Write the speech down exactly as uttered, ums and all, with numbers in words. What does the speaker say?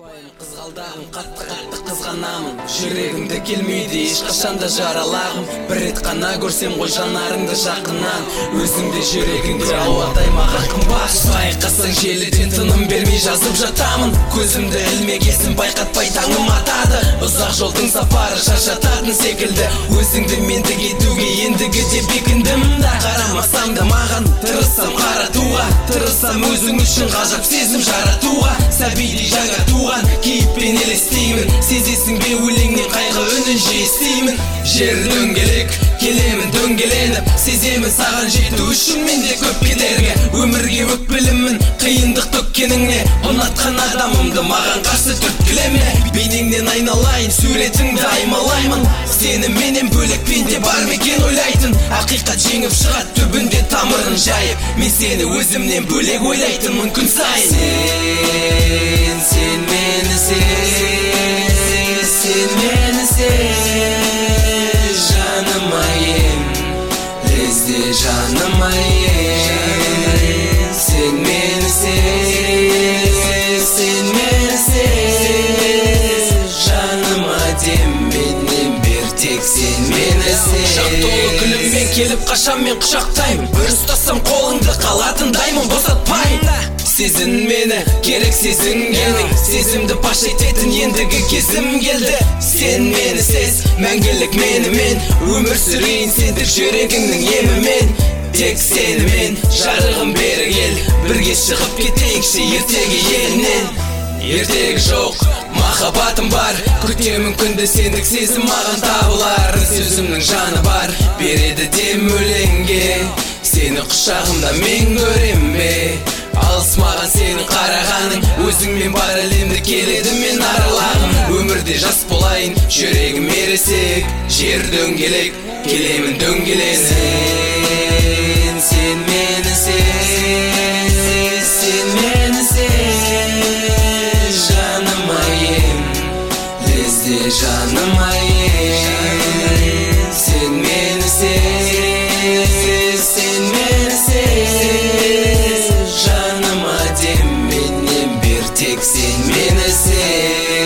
Қызғалдағым қатты-қатты қызғанамын, жүрегімді келмейді ешқашанда жаралағым. Бір рет қана көрсем ғой жанарыңды жақыннан, өзіңде жүрегіңде ауадай маған қымбат. Байқасаң желіден тыным бермей жазып жатамын, көзімді ілмегесін байқатпай таңым атады. Ұзақ жолдың сапары шаршататын секілді, өзіңді менді кетуге ендігіде бекіндім да. Қарамасам да маған тырыссам қаратуға, тырыссам өзің үшін ғажап сезім жаратуға. Сәбидей жаңа туған кейіппен елестеймін, сезесің бе өлеңнен қайғы үнін жестеймін. Жер дөңгелек, келемін дөңгеленіп, сеземін саған жету үшін менде көп кедергі. Өмірге өкпелімін, қиындық төккеніңе, ұнатқан адамымды маған қарсы түрткілеме. Бейнеңнен айналайын, суретіңді аймалаймын, сені менен бөлек пенде бар мекен ойлайтын. Ақиқат жеңіп шығат түбінде тамырын жайып, мен сені өзімнен бөлек ойлайтынмын күн сайын. Сен, сен мені сен, сен мені сен, жаныма ен, лезде жаныма ен. Сен мені сен, сен мені сен, жаныма дем, менен бер тек сен мені сен. Құшақ толы күліммен келіп қашам мен құшақтаймын, бір ұстасам қолыңды қалатындаймын босатпайын. Сезін мені, керек сезінгенің, сезімді паш ететін ендігі кезім келді. Сен мені сез, мәңгілік менімен, өмір сүрейін сендік жүрегіңнің емімен. Тек сенімен жарығым бері кел, бірге шығып кетейікші ертегі елінен. Ертегі жоқ, махаббатым бар, күтемін күнді сендік сезім маған табылар. Сөзімнің жаны бар, береді дем өлеңге, сені құшағымда мен көрем бе. Алысмаған сенің қарағаның, өзіңмен бар әлемді келеді мен аралағым. Өмірде жас болайын, жүрегім ересек, жер дөңгелек, келемін дөңгеленіп. Сен, сен мені сен, сен мені сен, жаныма ен, лезде жаныма ен. Сен мені сен, сен мені сен, жаныма дем, менен бер тек сен мені сен.